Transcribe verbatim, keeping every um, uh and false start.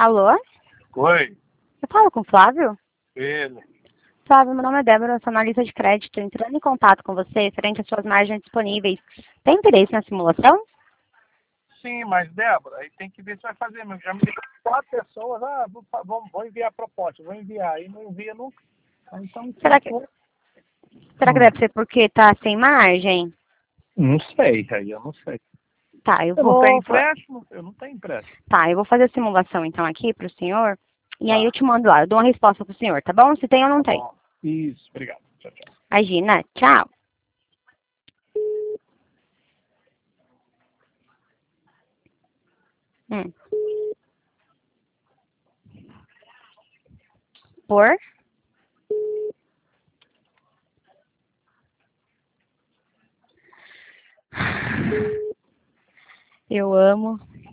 Alô? Oi, Eu falo com o Flávio? ele. Flávio, meu nome é Débora, eu sou analista de crédito, entrando em contato com você frente às suas margens disponíveis. Tem interesse na simulação? Sim, mas Débora, aí tem que ver se vai fazer mesmo. Já me ligaram quatro pessoas, ah, vou, vou, vou enviar a proposta, vou enviar, e não envia nunca. Então, Será se que, for, será que hum, deve ser porque tá sem margem? não sei, aí eu não sei. Tá, eu Eu não tenho vou, fa- empréstimo, eu não tenho empréstimo. tá, eu vou fazer a simulação então aqui pro senhor, e aí eu Tá, te mando lá, eu dou uma resposta pro senhor, tá bom? Se tem ou não tá tem. bom. Isso, obrigado. Tchau, tchau. Imagina, tchau. Hum. Por? Eu amo